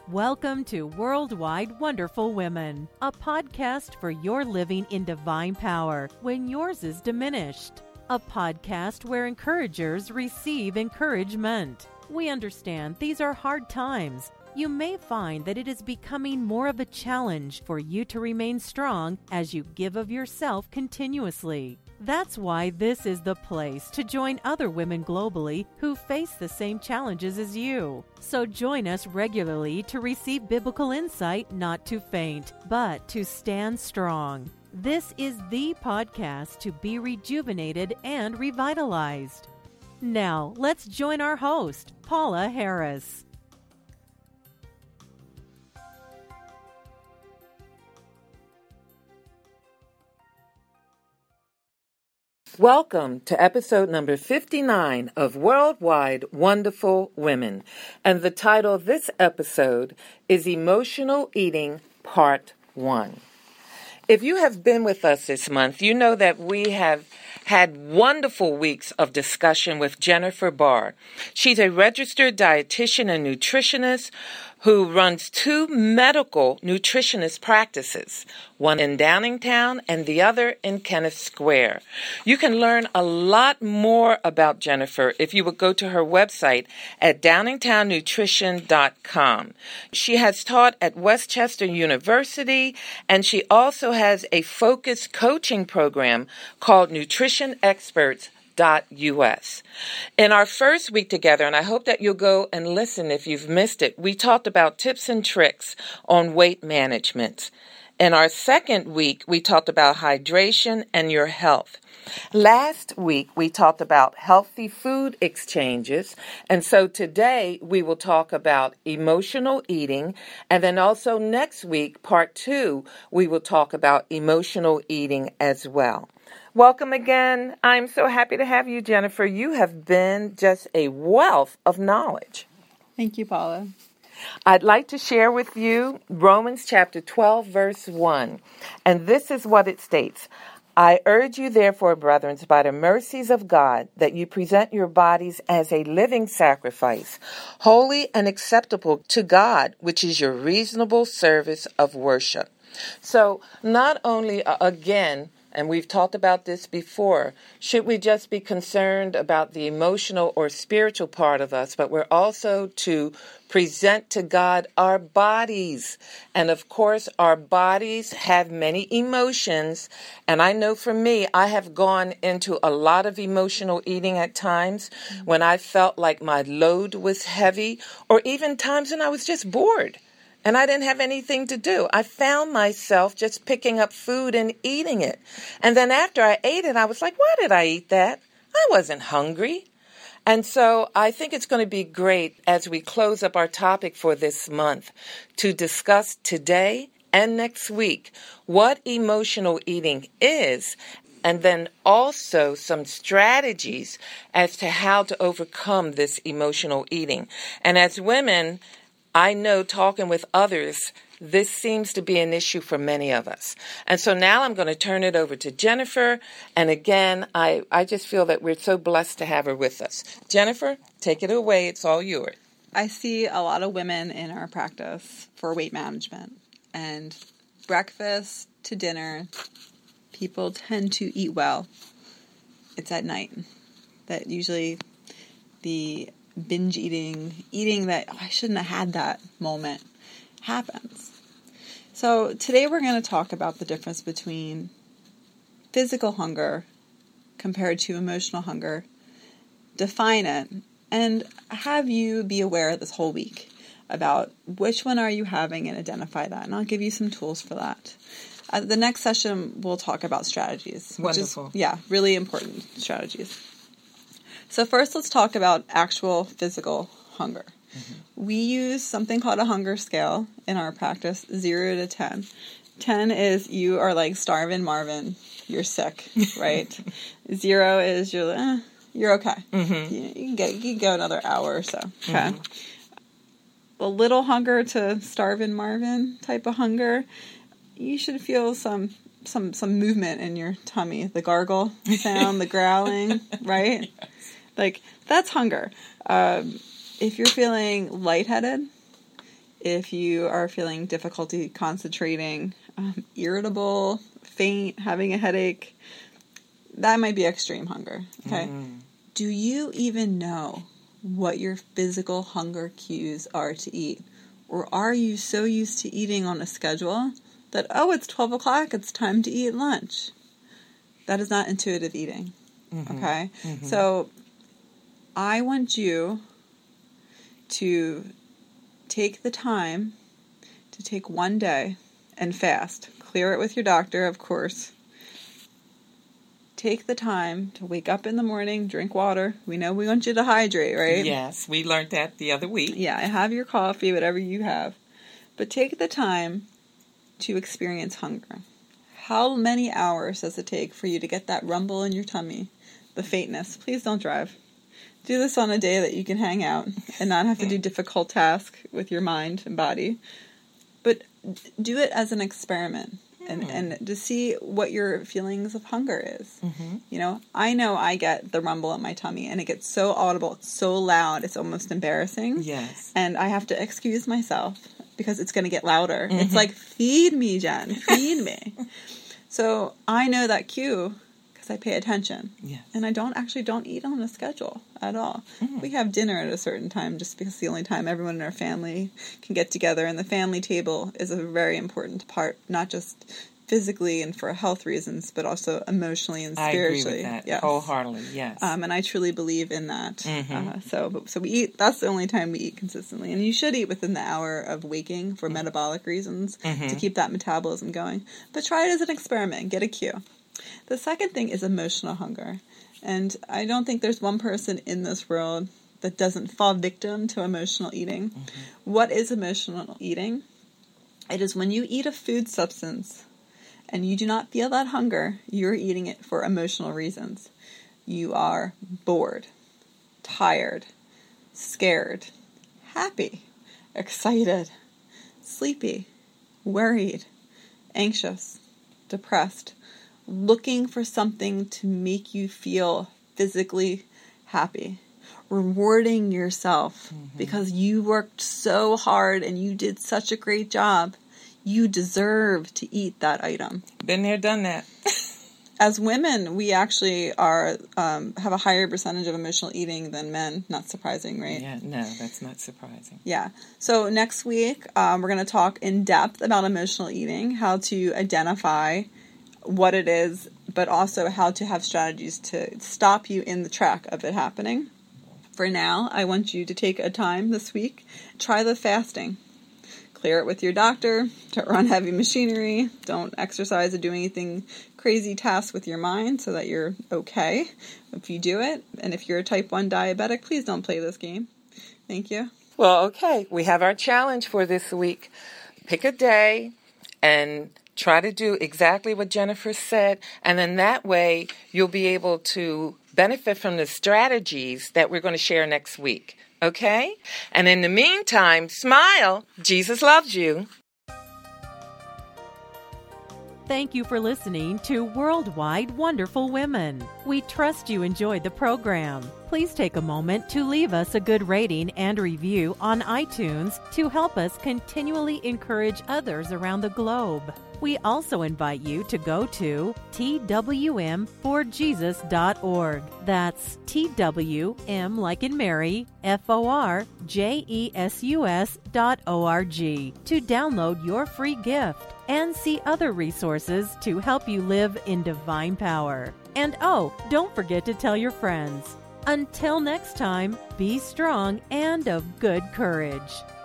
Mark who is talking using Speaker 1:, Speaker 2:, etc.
Speaker 1: Welcome to Worldwide Wonderful Women, a podcast for your living in divine power when yours is diminished. A podcast where encouragers receive encouragement. We understand these are hard times. You may find that it is becoming more of a challenge for you to remain strong as you give of yourself continuously. That's why this is the place to join other women globally who face the same challenges as you. So join us regularly to receive biblical insight, not to faint, but to stand strong. This is the podcast to be rejuvenated and revitalized. Now, let's join our host, Paula Harris.
Speaker 2: Welcome to episode number 59 of Worldwide Wonderful Women. And the title of this episode is Emotional Eating Part 1. If you have been with us this month, you know that we have had wonderful weeks of discussion with Jennifer Barr. She's a registered dietitian and nutritionist who runs two medical nutritionist practices, one in Downingtown and the other in Kenneth Square. You can learn a lot more about Jennifer if you would go to her website at downingtownnutrition.com. She has taught at Westchester University, and she also has a focused coaching program called Nutrition Experts .us. In our first week together, and I hope that you'll go and listen if you've missed it, we talked about tips and tricks on weight management. In our second week, we talked about hydration and your health. Last week, we talked about healthy food exchanges, and so today we will talk about emotional eating, and then also next week, part 2, we will talk about emotional eating as well. Welcome again. I'm so happy to have you, Jennifer. You have been just a wealth of knowledge.
Speaker 3: Thank you, Paula.
Speaker 2: I'd like to share with you Romans chapter 12, verse 1. And this is what it states. I urge you, therefore, brethren, by the mercies of God, that you present your bodies as a living sacrifice, holy and acceptable to God, which is your reasonable service of worship. So not only, again, and we've talked about this before, should we just be concerned about the emotional or spiritual part of us, but we're also to present to God our bodies. And of course, our bodies have many emotions. And I know for me, I have gone into a lot of emotional eating at times when I felt like my load was heavy, or even times when I was just bored. And I didn't have anything to do. I found myself just picking up food and eating it. And then after I ate it, I was like, why did I eat that? I wasn't hungry. And so I think it's going to be great as we close up our topic for this month to discuss today and next week what emotional eating is, and then also some strategies as to how to overcome this emotional eating. And as women, I know talking with others, this seems to be an issue for many of us. And so now I'm going to turn it over to Jennifer. And again, I just feel that we're so blessed to have her with us. Jennifer, take it away. It's all yours.
Speaker 3: I see a lot of women in our practice for weight management. And breakfast to dinner, people tend to eat well. It's at night that usually the binge eating that, I shouldn't have had that moment happens. So today we're going to talk about the difference between physical hunger compared to emotional hunger, define it, and have you be aware this whole week about which one are you having and identify that. And I'll give you some tools for that. The next session we'll talk about strategies.
Speaker 2: Wonderful.
Speaker 3: Which is, really important strategies. So first, let's talk about actual physical hunger. Mm-hmm. We use something called a hunger scale in our practice, 0 to 10. 10 is you are like starving Marvin, you're sick, right? 0 is you're okay. Mm-hmm. You can go another hour or so. Okay. Mm-hmm. A little hunger to starving Marvin type of hunger, you should feel some movement in your tummy, the gargle sound, the growling, right? Like, that's hunger. If you're feeling lightheaded, If you are feeling difficulty concentrating, irritable, faint, having a headache, that might be extreme hunger. Okay. Do you even know what your physical hunger cues are to eat? Or are you so used to eating on a schedule that, it's 12 o'clock, it's time to eat lunch? That is not intuitive eating. Okay? So I want you to take the time to take one day and fast. Clear it with your doctor, of course. Take the time to wake up in the morning, drink water. We know we want you to hydrate, right?
Speaker 2: Yes, we learned that the other week.
Speaker 3: Yeah, have your coffee, whatever you have. But take the time to experience hunger. How many hours does it take for you to get that rumble in your tummy, the faintness? Please don't drive. Do this on a day that you can hang out and not have to do difficult tasks with your mind and body. But do it as an experiment. And to see what your feelings of hunger is. I know I get the rumble in my tummy, and it gets so audible, it's so loud, it's almost embarrassing.
Speaker 2: Yes.
Speaker 3: And I have to excuse myself because it's going to get louder. It's like, feed me, Jen, feed me. So I know that cue because I pay attention.
Speaker 2: Yes.
Speaker 3: And I don't eat on a schedule at all. We have dinner at a certain time just because it's the only time everyone in our family can get together. And the family table is a very important part, not just physically and for health reasons, but also emotionally and spiritually.
Speaker 2: I agree with that.
Speaker 3: Yes.
Speaker 2: Wholeheartedly, yes.
Speaker 3: And I truly believe in that. So we eat, that's the only time we eat consistently. And you should eat within the hour of waking for metabolic reasons to keep that metabolism going. But try it as an experiment and get a cue. The second thing is emotional hunger. And I don't think there's one person in this world that doesn't fall victim to emotional eating. What is emotional eating? It is when you eat a food substance and you do not feel that hunger, you're eating it for emotional reasons. You are bored, tired, scared, happy, excited, sleepy, worried, anxious, depressed, looking for something to make you feel physically happy, rewarding yourself because you worked so hard and you did such a great job. You deserve to eat that item.
Speaker 2: Been there, done that.
Speaker 3: As women, we actually have a higher percentage of emotional eating than men. Not surprising, right?
Speaker 2: Yeah, no, that's not surprising.
Speaker 3: Yeah. So next week, we're going to talk in depth about emotional eating, how to identify what it is, but also how to have strategies to stop you in the track of it happening. For now, I want you to take a time this week, try the fasting. Clear it with your doctor, don't run heavy machinery, don't exercise or do anything crazy tasks with your mind so that you're okay if you do it. And if you're a type 1 diabetic, please don't play this game. Thank you.
Speaker 2: Well, okay, we have our challenge for this week. Pick a day and try to do exactly what Jennifer said, and then that way you'll be able to benefit from the strategies that we're going to share next week. Okay? And in the meantime, smile. Jesus loves you.
Speaker 1: Thank you for listening to Worldwide Wonderful Women. We trust you enjoyed the program. Please take a moment to leave us a good rating and review on iTunes to help us continually encourage others around the globe. We also invite you to go to twmforjesus.org. That's TWM like in Mary, FORJESUS.org to download your free gift and see other resources to help you live in divine power. And don't forget to tell your friends. Until next time, be strong and of good courage.